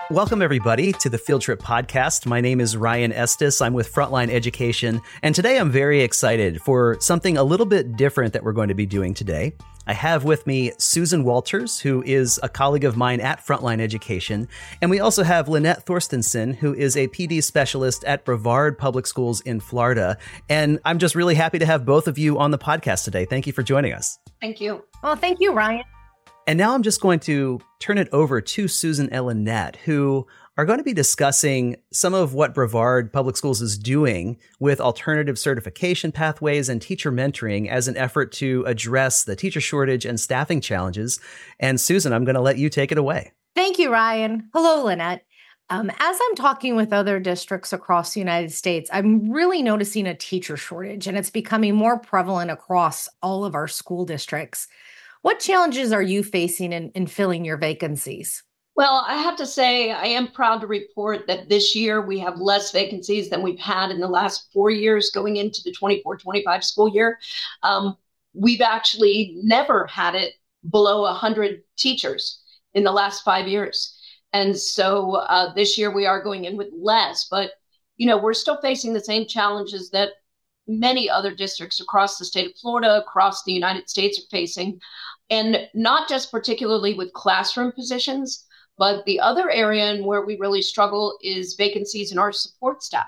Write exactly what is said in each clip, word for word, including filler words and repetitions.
Welcome, everybody, to the Field Trip Podcast. My name is Ryan Estes. I'm with Frontline Education, and today I'm very excited for something a little bit different that we're going to be doing today. I have with me Susan Walters, who is a colleague of mine at Frontline Education, and we also have Lynette Thorstensen, who is a P D specialist at Brevard Public Schools in Florida. And I'm just really happy to have both of you on the podcast today. Thank you for joining us. Thank you. Well, thank you, Ryan. And now I'm just going to turn it over to Susan and Lynette, who are going to be discussing some of what Brevard Public Schools is doing with alternative certification pathways and teacher mentoring as an effort to address the teacher shortage and staffing challenges. And Susan, I'm going to let you take it away. Thank you, Ryan. Hello, Lynette. Um, as I'm talking with other districts across the United States, I'm really noticing a teacher shortage, and it's becoming more prevalent across all of our school districts. What challenges are you facing in, in filling your vacancies? Well, I have to say, I am proud to report that this year we have less vacancies than we've had in the last four years going into the twenty-four twenty-five school year. Um, we've actually never had it below one hundred teachers in the last five years. And so uh, this year we are going in with less, but, you know, we're still facing the same challenges that many other districts across the state of Florida, across the United States are facing. And not just particularly with classroom positions, but the other area in where we really struggle is vacancies in our support staff.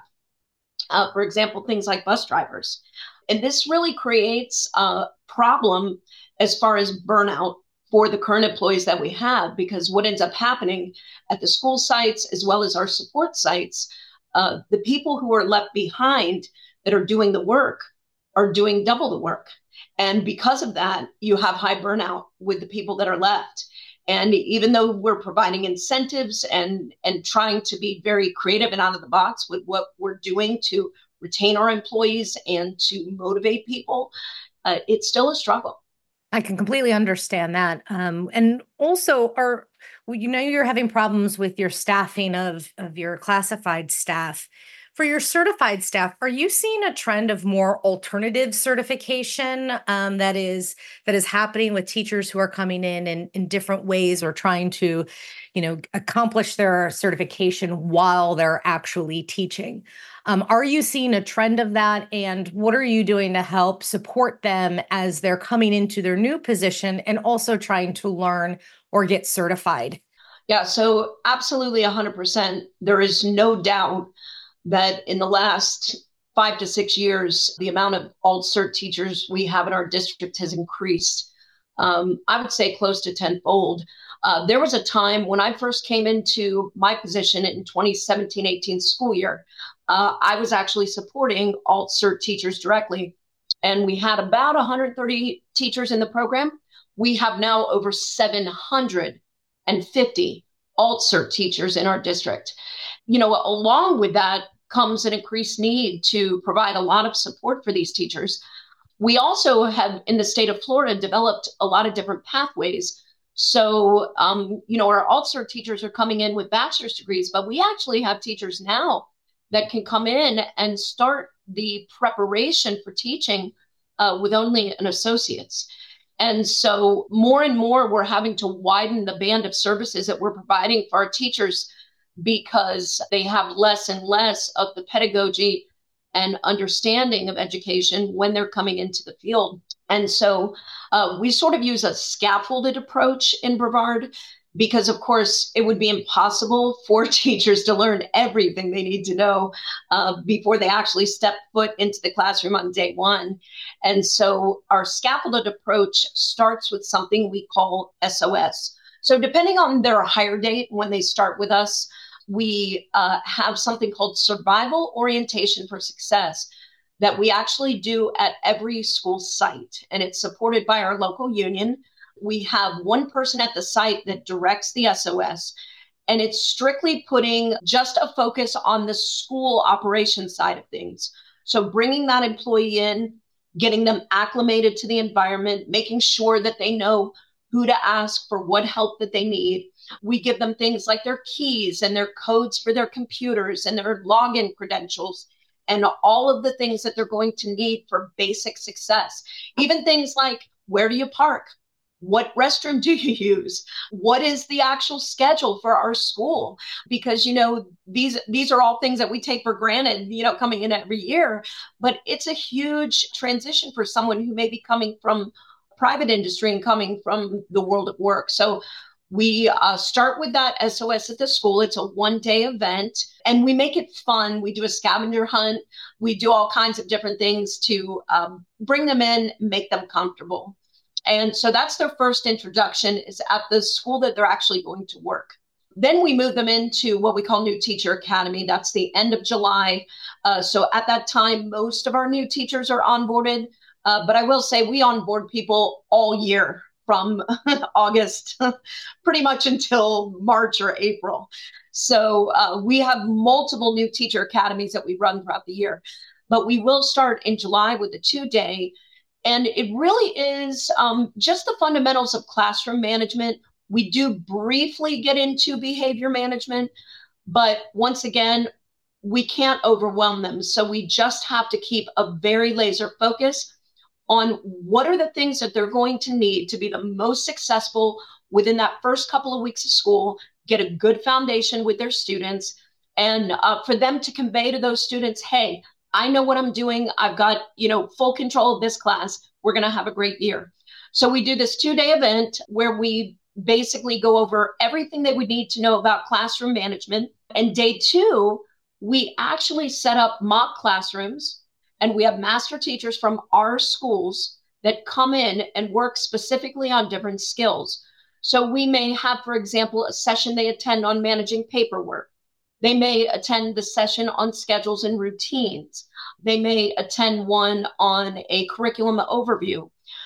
Uh, for example, things like bus drivers. And this really creates a problem as far as burnout for the current employees that we have, because what ends up happening at the school sites, as well as our support sites, uh, the people who are left behind that are doing the work are doing double the work. And because of that, you have high burnout with the people that are left. And even though we're providing incentives and, and trying to be very creative and out of the box with what we're doing to retain our employees and to motivate people, uh, it's still a struggle. I can completely understand that. Um, and also, are well, you know, you're having problems with your staffing of, of your classified staff. For your certified staff, are you seeing a trend of more alternative certification um, that is that is happening with teachers who are coming in, in in different ways or trying to, you know, accomplish their certification while they're actually teaching? Um, are you seeing a trend of that? And what are you doing to help support them as they're coming into their new position and also trying to learn or get certified? Yeah, so absolutely one hundred percent. There is no doubt that in the last five to six years, the amount of alt cert teachers we have in our district has increased. Um, I would say close to tenfold. Uh, there was a time when I first came into my position in twenty seventeen eighteen school year, uh, I was actually supporting alt cert teachers directly. And we had about one hundred thirty teachers in the program. We have now over seven hundred fifty alt cert teachers in our district. You know, along with that comes an increased need to provide a lot of support for these teachers. We also have, in the state of Florida, developed a lot of different pathways. So, um, you know, our alt cert teachers are coming in with bachelor's degrees, but we actually have teachers now that can come in and start the preparation for teaching uh, with only an associate's. And so more and more, we're having to widen the band of services that we're providing for our teachers because they have less and less of the pedagogy and understanding of education when they're coming into the field. And so uh, we sort of use a scaffolded approach in Brevard because, of course, it would be impossible for teachers to learn everything they need to know uh, before they actually step foot into the classroom on day one. And so our scaffolded approach starts with something we call S O S. So depending on their hire date when they start with us, we uh, have something called Survival Orientation for Success that we actually do at every school site. And it's supported by our local union. We have one person at the site that directs the S O S, and it's strictly putting just a focus on the school operations side of things. So bringing that employee in, getting them acclimated to the environment, making sure that they know who to ask for what help that they need. We give them things like their keys and their codes for their computers and their login credentials and all of the things that they're going to need for basic success. Even things like, where do you park? What restroom do you use? What is the actual schedule for our school? Because, you know, these these are all things that we take for granted, you know, coming in every year. But it's a huge transition for someone who may be coming from private industry and coming from the world of work. So we uh, start with that S O S at the school. It's a one-day event, and we make it fun. We do a scavenger hunt. We do all kinds of different things to um, bring them in, make them comfortable. And so that's their first introduction, is at the school that they're actually going to work. Then we move them into what we call New Teacher Academy. That's the end of July. Uh, so at that time, most of our new teachers are onboarded. Uh, but I will say we onboard people all year from August, pretty much until March or April. So uh, we have multiple New Teacher Academies that we run throughout the year. But we will start in July with a two-day. And it really is um, just the fundamentals of classroom management. We do briefly get into behavior management, but once again, we can't overwhelm them. So we just have to keep a very laser focus on what are the things that they're going to need to be the most successful within that first couple of weeks of school, get a good foundation with their students, and uh, for them to convey to those students, hey, I know what I'm doing. I've got, you know, full control of this class. We're going to have a great year. So we do this two-day event where we basically go over everything that we need to know about classroom management. And day two, we actually set up mock classrooms, and we have master teachers from our schools that come in and work specifically on different skills. So we may have, for example, a session they attend on managing paperwork. They may attend the session on schedules and routines. They may attend one on a curriculum overview.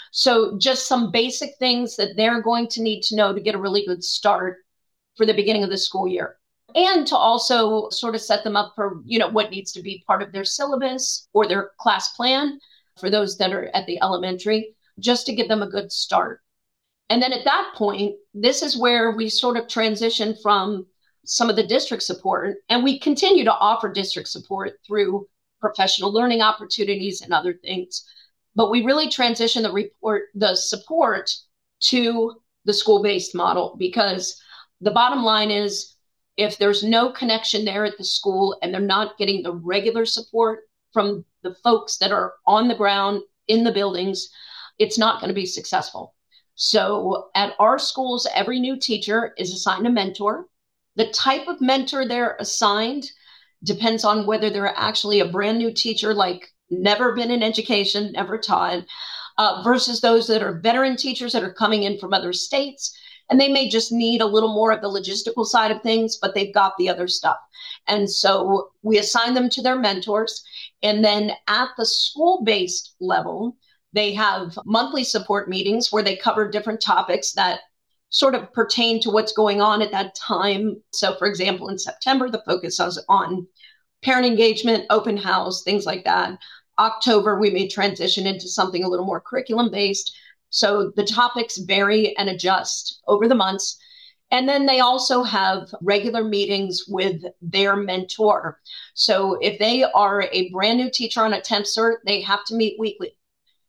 So just some basic things that they're going to need to know to get a really good start for the beginning of the school year. And to also sort of set them up for, you know, what needs to be part of their syllabus or their class plan for those that are at the elementary, just to give them a good start. And then at that point, this is where we sort of transition from some of the district support, and we continue to offer district support through professional learning opportunities and other things. But we really transition the report, the support to the school-based model, because the bottom line is if there's no connection there at the school and they're not getting the regular support from the folks that are on the ground in the buildings, it's not going to be successful. So at our schools, every new teacher is assigned a mentor. The type of mentor they're assigned depends on whether they're actually a brand new teacher, like never been in education, never taught, uh, versus those that are veteran teachers that are coming in from other states. And they may just need a little more of the logistical side of things, but they've got the other stuff. And so we assign them to their mentors. And then at the school-based level, they have monthly support meetings where they cover different topics that sort of pertain to what's going on at that time. So, for example, in September, the focus is on parent engagement, open house, things like that. October, we may transition into something a little more curriculum-based. So the topics vary and adjust over the months. And then they also have regular meetings with their mentor. So if they are a brand new teacher on a temp cert, they have to meet weekly.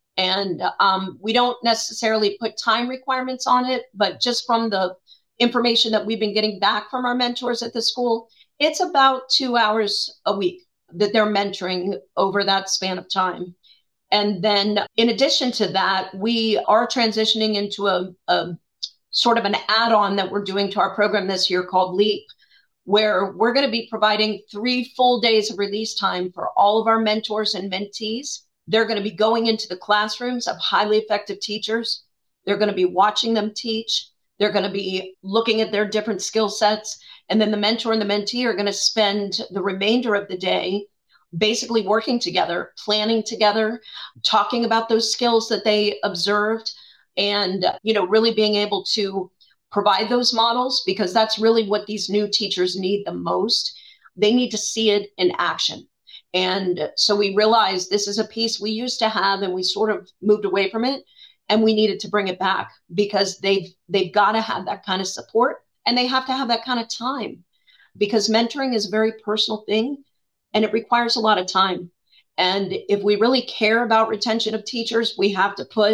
And um, we don't necessarily put time requirements on it, but just from the information that we've been getting back from our mentors at the school, it's about two hours a week that they're mentoring over that span of time. And then in addition to that, we are transitioning into a, a sort of an add-on that we're doing to our program this year called LEAP, where we're going to be providing three full days of release time for all of our mentors and mentees. They're going to be going into the classrooms of highly effective teachers. They're going to be watching them teach. They're going to be looking at their different skill sets. And then the mentor and the mentee are going to spend the remainder of the day basically working together, planning together, talking about those skills that they observed, and, you know, really being able to provide those models, because that's really what these new teachers need the most. They need to see it in action. And so we realized this is a piece we used to have and we sort of moved away from it, and we needed to bring it back because they've, they've got to have that kind of support and they have to have that kind of time, because mentoring is a very personal thing and it requires a lot of time. And if we really care about retention of teachers, we have to put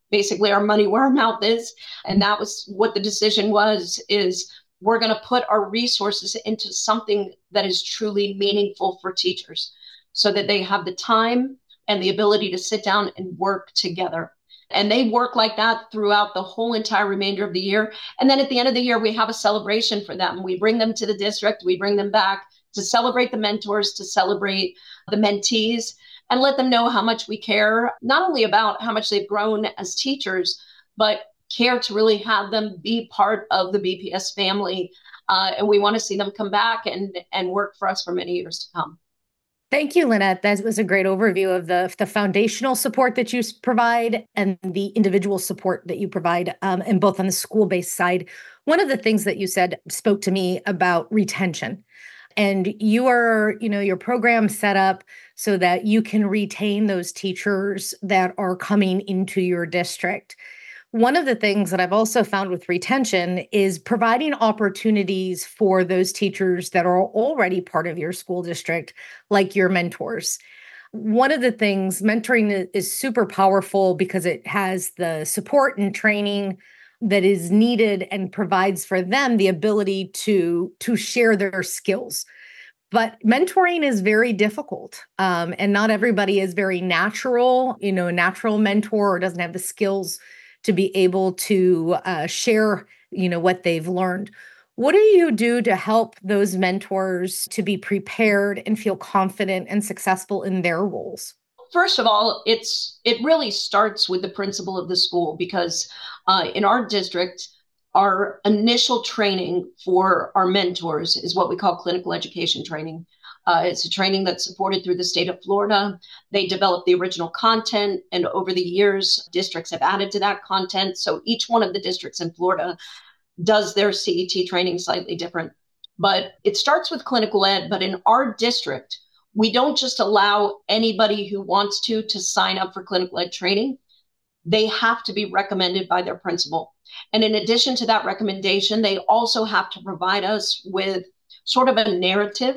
basically our money where our mouth is. And that was what the decision was, is we're going to put our resources into something that is truly meaningful for teachers so that they have the time and the ability to sit down and work together. And they work like that throughout the whole entire remainder of the year. And then at the end of the year, we have a celebration for them. We bring them to the district, we bring them back to celebrate the mentors, to celebrate the mentees, and let them know how much we care, not only about how much they've grown as teachers, but care to really have them be part of the B P S family. Uh, and we want to see them come back and, and work for us for many years to come. Thank you, Lynette. That was a great overview of the, the foundational support that you provide and the individual support that you provide, um, and both on the school-based side. One of the things that you said spoke to me about retention. And you are, you know, your program set up so that you can retain those teachers that are coming into your district. One of the things that I've also found with retention is providing opportunities for those teachers that are already part of your school district, like your mentors. One of the things, mentoring is super powerful because it has the support and training that is needed and provides for them the ability to, to share their skills. But mentoring is very difficult, um, and not everybody is very natural, you know, a natural mentor or doesn't have the skills to be able to uh, share, you know, what they've learned. What do you do to help those mentors to be prepared and feel confident and successful in their roles? First of all, it's it really starts with the principal of the school, because uh, in our district, our initial training for our mentors is what we call clinical education training. Uh, it's a training that's supported through the state of Florida. They develop the original content, and over the years, districts have added to that content. So each one of the districts in Florida does their C E T training slightly different. But it starts with clinical ed. But in our district, we don't just allow anybody who wants to to sign up for clinical ed training. They have to be recommended by their principal. And in addition to that recommendation, they also have to provide us with sort of a narrative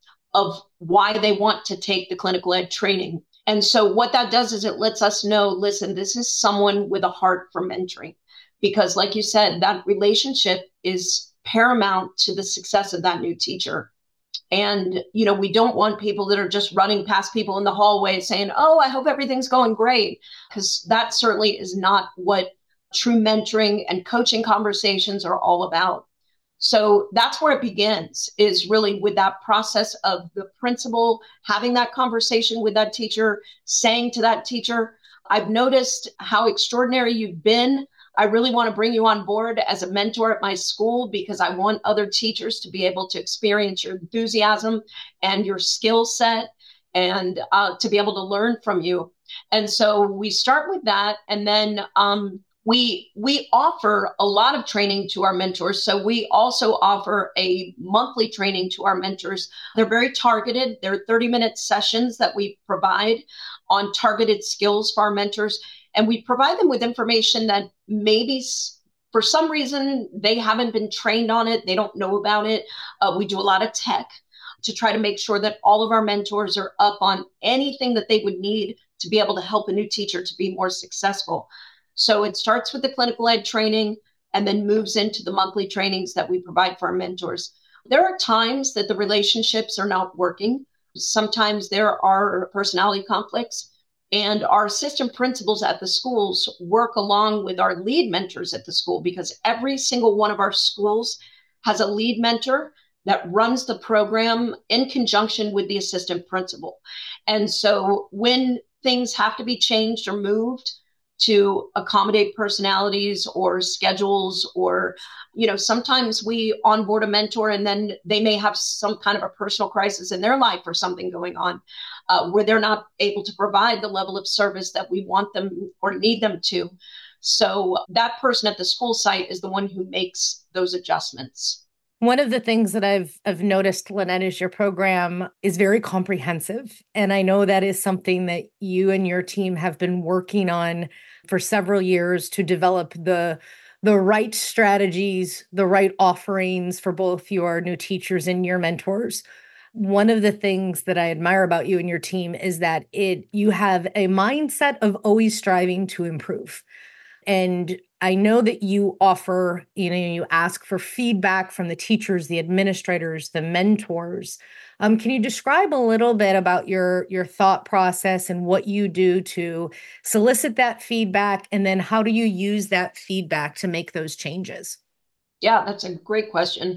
of why they want to take the clinical ed training. And so what that does is it lets us know, listen, this is someone with a heart for mentoring. Because like you said, that relationship is paramount to the success of that new teacher. And, you know, we don't want people that are just running past people in the hallway saying, oh, I hope everything's going great, because that certainly is not what true mentoring and coaching conversations are all about. So that's where it begins, is really with that process of the principal having that conversation with that teacher, saying to that teacher, I've noticed how extraordinary you've been. I really want to bring you on board as a mentor at my school, because I want other teachers to be able to experience your enthusiasm and your skill set, and uh, to be able to learn from you. And so we start with that. And then um, we we offer a lot of training to our mentors. So we also offer a monthly training to our mentors. They're very targeted. They're thirty minute sessions that we provide on targeted skills for our mentors. And we provide them with information that maybe for some reason they haven't been trained on it. They don't know about it. Uh, we do a lot of tech to try to make sure that all of our mentors are up on anything that they would need to be able to help a new teacher to be more successful. So it starts with the clinical ed training and then moves into the monthly trainings that we provide for our mentors. There are times that the relationships are not working. Sometimes there are personality conflicts. And our assistant principals at the schools work along with our lead mentors at the school, because every single one of our schools has a lead mentor that runs the program in conjunction with the assistant principal. And so when things have to be changed or moved to accommodate personalities or schedules, or, you know, sometimes we onboard a mentor and then they may have some kind of a personal crisis in their life or something going on uh, where they're not able to provide the level of service that we want them or need them to. So that person at the school site is the one who makes those adjustments. One of the things that I've I've noticed, Lynette, is your program is very comprehensive. And I know that is something that you and your team have been working on for several years to develop the, the right strategies, the right offerings for both your new teachers and your mentors. One of the things that I admire about you and your team is that it you have a mindset of always striving to improve. And I know that you offer, you know, you ask for feedback from the teachers, the administrators, the mentors. Um, can you describe a little bit about your, your thought process and what you do to solicit that feedback? And then how do you use that feedback to make those changes? Yeah, that's a great question.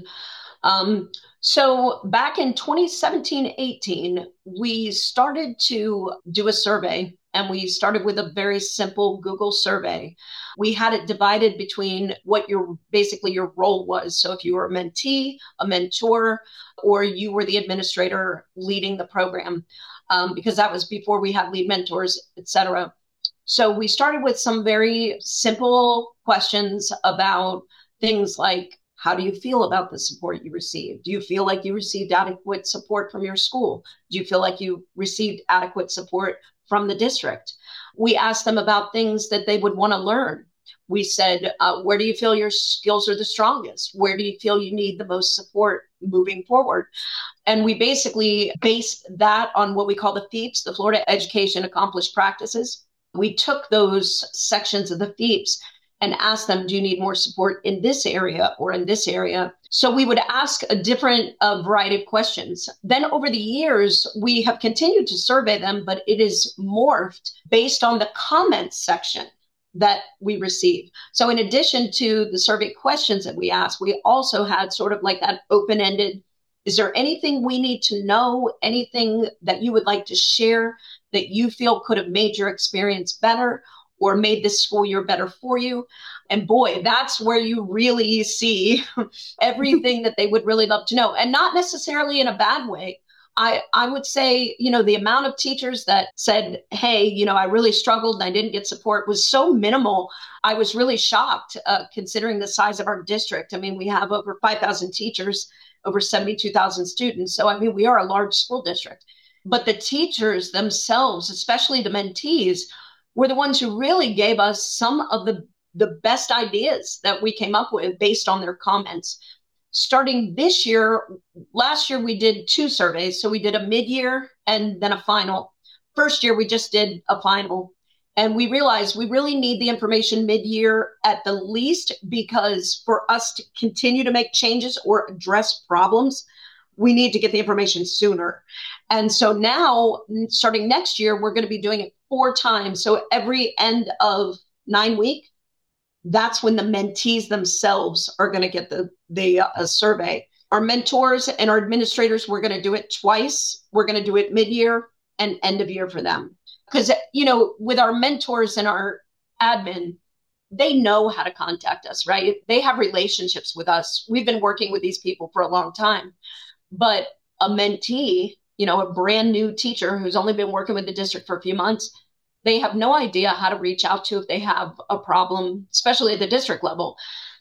Um, so back in twenty seventeen eighteen, we started to do a survey, and we started with a very simple Google survey. We had it divided between what your basically your role was. So if you were a mentee, a mentor, or you were the administrator leading the program, um, because that was before we had lead mentors, et cetera. So we started with some very simple questions about things like, how do you feel about the support you received? Do you feel like you received adequate support from your school? Do you feel like you received adequate support from the district? We asked them about things that they would want to learn. We said, uh, where do you feel your skills are the strongest? Where do you feel you need the most support moving forward? And we basically based that on what we call the FEAPS, the Florida Education Accomplished Practices. We took those sections of the FEAPS and ask them, do you need more support in this area or in this area? So we would ask a different uh, variety of questions. Then over the years, we have continued to survey them, but it is morphed based on the comments section that we receive. So in addition to the survey questions that we asked, we also had sort of like that open-ended, is there anything we need to know, anything that you would like to share that you feel could have made your experience better or made this school year better for you? And boy, that's where you really see everything that they would really love to know. And not necessarily in a bad way. I, I would say, you know, the amount of teachers that said, hey, you know, I really struggled and I didn't get support was so minimal. I was really shocked uh, considering the size of our district. I mean, we have over five thousand teachers, over seventy-two thousand students. So, I mean, we are a large school district. But the teachers themselves, especially the mentees, were the ones who really gave us some of the, the best ideas that we came up with based on their comments. Starting this year, last year we did two surveys. So we did a mid-year and then a final. First year, we just did a final. And we realized we really need the information mid-year at the least, because for us to continue to make changes or address problems, we need to get the information sooner. And so now, starting next year, we're going to be doing it four times. So every end of nine week, that's when the mentees themselves are going to get the, the uh, survey. Our mentors and our administrators, we're going to do it twice. We're going to do it mid-year and end of year for them. Because, you know, with our mentors and our admin, they know how to contact us, right? They have relationships with us. We've been working with these people for a long time. But a mentee, you know, a brand new teacher who's only been working with the district for a few months, they have no idea how to reach out to if they have a problem, especially at the district level.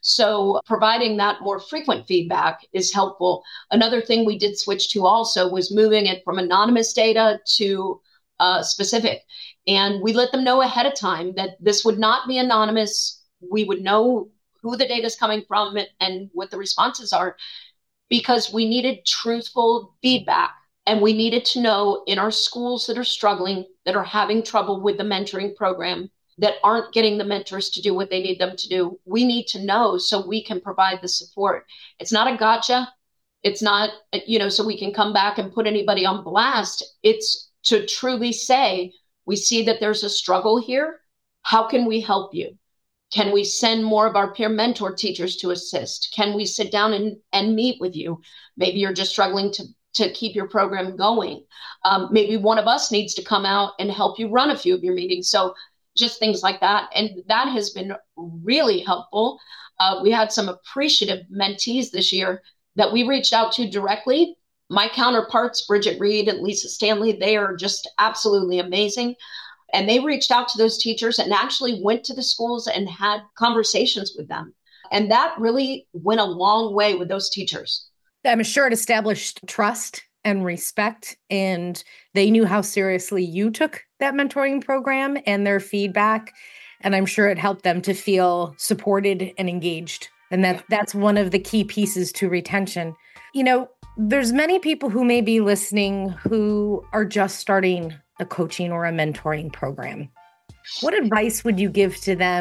So providing that more frequent feedback is helpful. Another thing we did switch to also was moving it from anonymous data to uh, specific. And we let them know ahead of time that this would not be anonymous. We would know who the data is coming from and what the responses are, because we needed truthful feedback. And we needed to know in our schools that are struggling, that are having trouble with the mentoring program, that aren't getting the mentors to do what they need them to do. We need to know so we can provide the support. It's not a gotcha. It's not, you know, so we can come back and put anybody on blast. It's to truly say, we see that there's a struggle here. How can we help you? Can we send more of our peer mentor teachers to assist? Can we sit down and, and meet with you? Maybe you're just struggling to to keep your program going. Um, maybe one of us needs to come out and help you run a few of your meetings. So just things like that. And that has been really helpful. Uh, we had some appreciative mentees this year that we reached out to directly. My counterparts, Bridget Reed and Lisa Stanley, they are just absolutely amazing. And they reached out to those teachers and actually went to the schools and had conversations with them. And that really went a long way with those teachers. I'm sure it established trust and respect, and they knew how seriously you took that mentoring program and their feedback. And I'm sure it helped them to feel supported and engaged. And that that's one of the key pieces to retention. You know, there's many people who may be listening who are just starting a coaching or a mentoring program. What advice would you give to them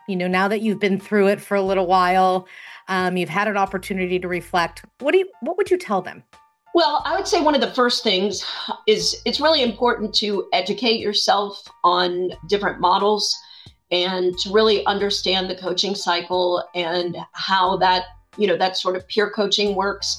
You know, now that you've been through it for a little while, um, you've had an opportunity to reflect. What do you, what would you tell them? Well, I would say one of the first things is it's really important to educate yourself on different models and to really understand the coaching cycle and how that, you know, that sort of peer coaching works.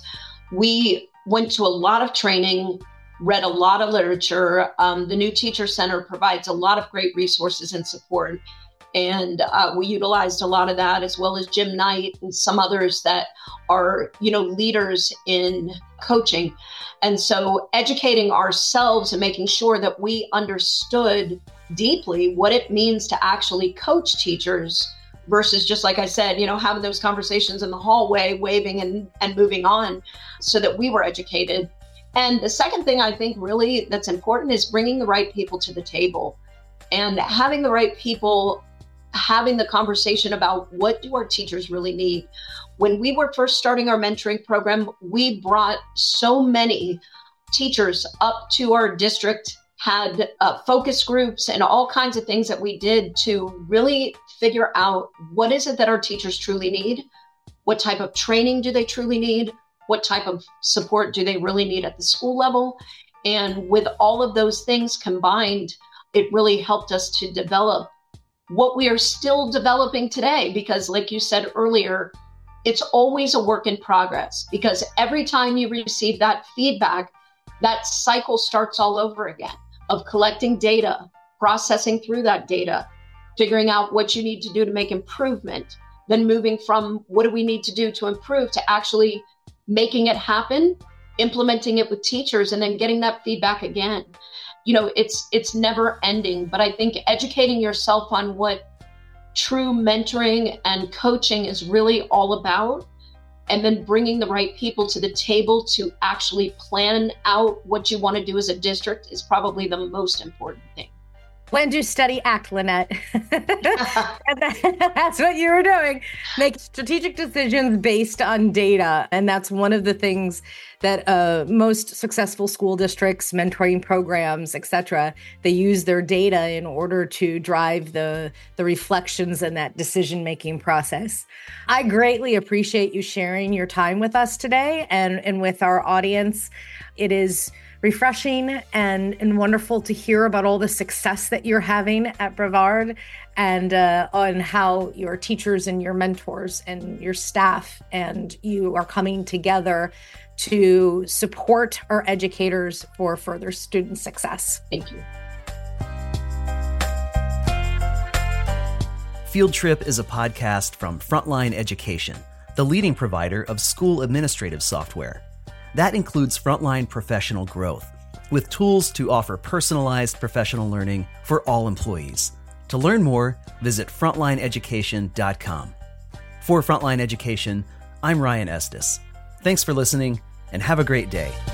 We went to a lot of training, read a lot of literature. Um, the New Teacher Center provides a lot of great resources and support. And uh, we utilized a lot of that, as well as Jim Knight and some others that are, you know, leaders in coaching. And so educating ourselves and making sure that we understood deeply what it means to actually coach teachers versus just, like I said, you know, having those conversations in the hallway, waving and, and moving on, so that we were educated. And the second thing I think really that's important is bringing the right people to the table and having the right people having the conversation about what do our teachers really need. When we were first starting our mentoring program, we brought so many teachers up to our district, had uh, focus groups and all kinds of things that we did to really figure out what is it that our teachers truly need, what type of training do they truly need, what type of support do they really need at the school level. And with all of those things combined, it really helped us to develop what we are still developing today, because like you said earlier, it's always a work in progress, because every time you receive that feedback, that cycle starts all over again of collecting data, processing through that data, figuring out what you need to do to make improvement, then moving from what do we need to do to improve to actually making it happen, implementing it with teachers, and then getting that feedback again. You know, it's it's never ending, but I think educating yourself on what true mentoring and coaching is really all about, and then bringing the right people to the table to actually plan out what you want to do as a district is probably the most important thing. Plan, do, study, act, Lynette. And that, that's what you were doing. Make strategic decisions based on data. And that's one of the things that uh, most successful school districts, mentoring programs, et cetera, they use their data in order to drive the, the reflections in that decision-making process. I greatly appreciate you sharing your time with us today and, and with our audience. It is refreshing and, and wonderful to hear about all the success that you're having at Brevard, and uh, on how your teachers and your mentors and your staff and you are coming together to support our educators for further student success. Thank you. Field Trip is a podcast from Frontline Education, the leading provider of school administrative software. That includes Frontline Professional Growth, with tools to offer personalized professional learning for all employees. To learn more, visit frontline education dot com. For Frontline Education, I'm Ryan Estes. Thanks for listening, and have a great day.